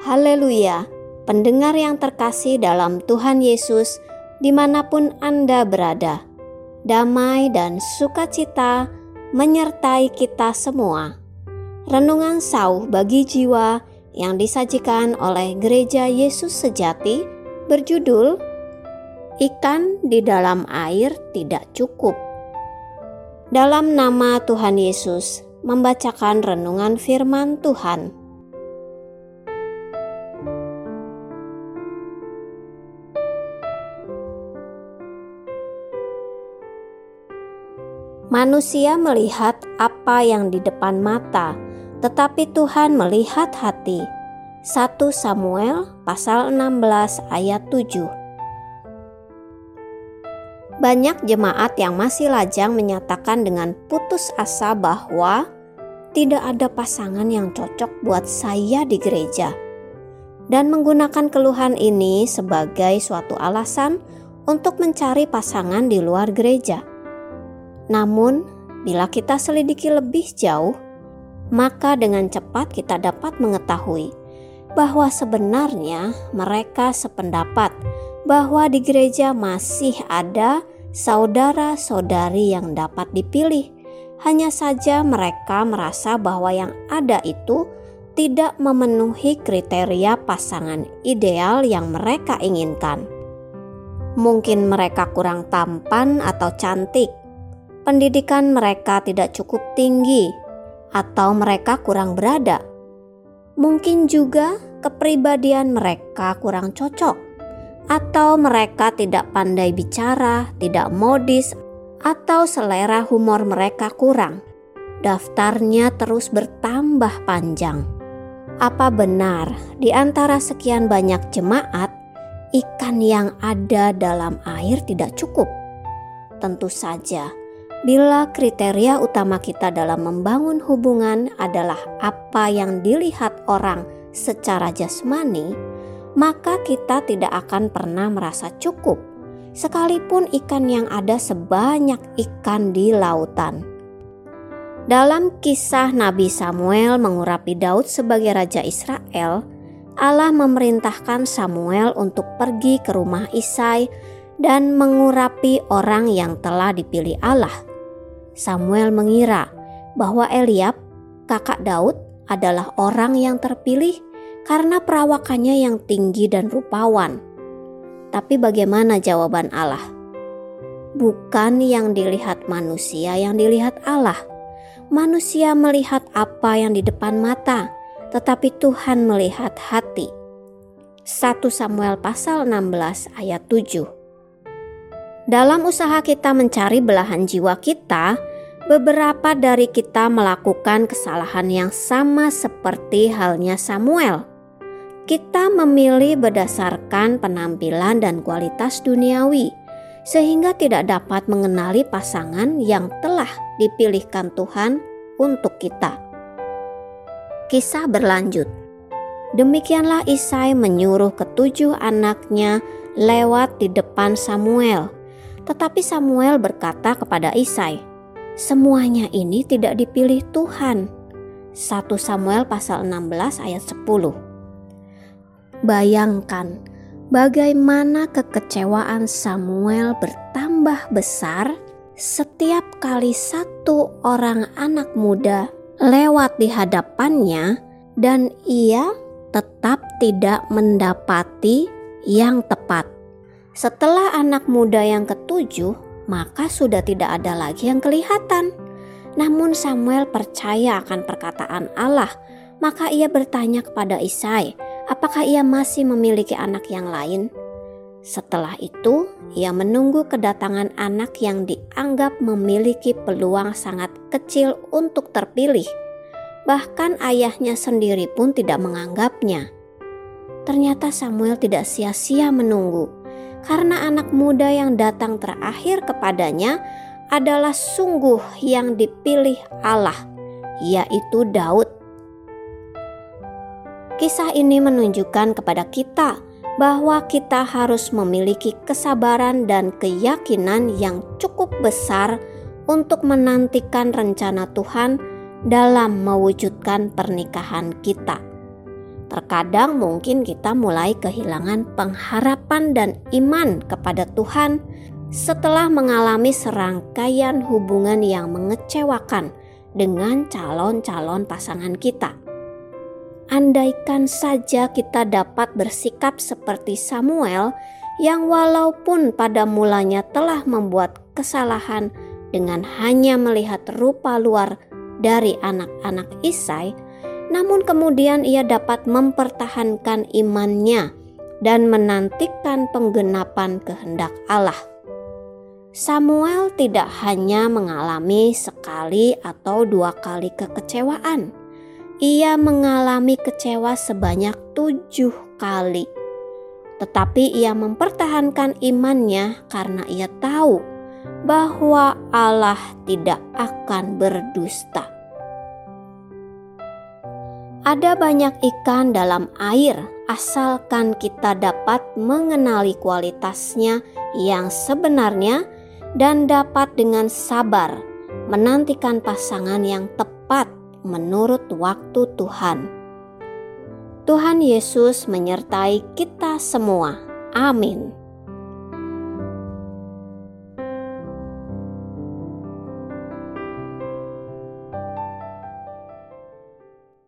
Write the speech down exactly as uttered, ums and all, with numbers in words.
Haleluya, pendengar yang terkasih dalam Tuhan Yesus, dimanapun Anda berada, damai dan sukacita menyertai kita semua. Renungan sauh bagi jiwa yang disajikan oleh Gereja Yesus Sejati berjudul Ikan di dalam air tidak cukup. Dalam nama Tuhan Yesus, membacakan renungan firman Tuhan. Manusia melihat apa yang di depan mata, tetapi Tuhan melihat hati. satu Samuel pasal enam belas ayat tujuh. Banyak jemaat yang masih lajang menyatakan dengan putus asa bahwa tidak ada pasangan yang cocok buat saya di gereja, dan menggunakan keluhan ini sebagai suatu alasan untuk mencari pasangan di luar gereja. Namun, bila kita selidiki lebih jauh, maka dengan cepat kita dapat mengetahui bahwa sebenarnya mereka sependapat bahwa di gereja masih ada saudara-saudari yang dapat dipilih. Hanya saja mereka merasa bahwa yang ada itu tidak memenuhi kriteria pasangan ideal yang mereka inginkan. Mungkin mereka kurang tampan atau cantik, pendidikan mereka tidak cukup tinggi, atau mereka kurang berada. Mungkin juga kepribadian mereka kurang cocok, atau mereka tidak pandai bicara, tidak modis, atau selera humor mereka kurang. Daftarnya terus bertambah panjang. Apa benar di antara sekian banyak jemaat, ikan yang ada dalam air tidak cukup? Tentu saja. Bila kriteria utama kita dalam membangun hubungan adalah apa yang dilihat orang secara jasmani, maka kita tidak akan pernah merasa cukup, sekalipun ikan yang ada sebanyak ikan di lautan. Dalam kisah Nabi Samuel mengurapi Daud sebagai Raja Israel, Allah memerintahkan Samuel untuk pergi ke rumah Isai dan mengurapi orang yang telah dipilih Allah. Samuel mengira bahwa Eliab, kakak Daud, adalah orang yang terpilih karena perawakannya yang tinggi dan rupawan. Tapi bagaimana jawaban Allah? Bukan yang dilihat manusia yang dilihat Allah. Manusia melihat apa yang di depan mata, tetapi Tuhan melihat hati. satu Samuel pasal enam belas ayat tujuh. Dalam usaha kita mencari belahan jiwa kita, beberapa dari kita melakukan kesalahan yang sama seperti halnya Samuel. Kita memilih berdasarkan penampilan dan kualitas duniawi, sehingga tidak dapat mengenali pasangan yang telah dipilihkan Tuhan untuk kita. Kisah berlanjut. Demikianlah Isai menyuruh ketujuh anaknya lewat di depan Samuel. Tetapi Samuel berkata kepada Isai, "Semuanya ini tidak dipilih Tuhan." satu Samuel pasal enam belas ayat sepuluh. Bayangkan bagaimana kekecewaan Samuel bertambah besar setiap kali satu orang anak muda lewat di hadapannya dan ia tetap tidak mendapati yang tepat. Setelah anak muda yang ketujuh, maka sudah tidak ada lagi yang kelihatan. Namun Samuel percaya akan perkataan Allah, maka ia bertanya kepada Isai, apakah ia masih memiliki anak yang lain? Setelah itu, ia menunggu kedatangan anak yang dianggap memiliki peluang sangat kecil untuk terpilih. Bahkan ayahnya sendiri pun tidak menganggapnya. Ternyata Samuel tidak sia-sia menunggu, karena anak muda yang datang terakhir kepadanya adalah sungguh yang dipilih Allah, yaitu Daud. Kisah ini menunjukkan kepada kita bahwa kita harus memiliki kesabaran dan keyakinan yang cukup besar untuk menantikan rencana Tuhan dalam mewujudkan pernikahan kita. Terkadang mungkin kita mulai kehilangan pengharapan dan iman kepada Tuhan setelah mengalami serangkaian hubungan yang mengecewakan dengan calon-calon pasangan kita. Andaikan saja kita dapat bersikap seperti Samuel yang walaupun pada mulanya telah membuat kesalahan dengan hanya melihat rupa luar dari anak-anak Isai, namun kemudian ia dapat mempertahankan imannya dan menantikan penggenapan kehendak Allah. Samuel tidak hanya mengalami sekali atau dua kali kekecewaan. Ia mengalami kecewa sebanyak tujuh kali. Tetapi ia mempertahankan imannya karena ia tahu bahwa Allah tidak akan berdusta. Ada banyak ikan dalam air asalkan kita dapat mengenali kualitasnya yang sebenarnya dan dapat dengan sabar menantikan pasangan yang tepat menurut waktu Tuhan. Tuhan Yesus menyertai kita semua. Amin.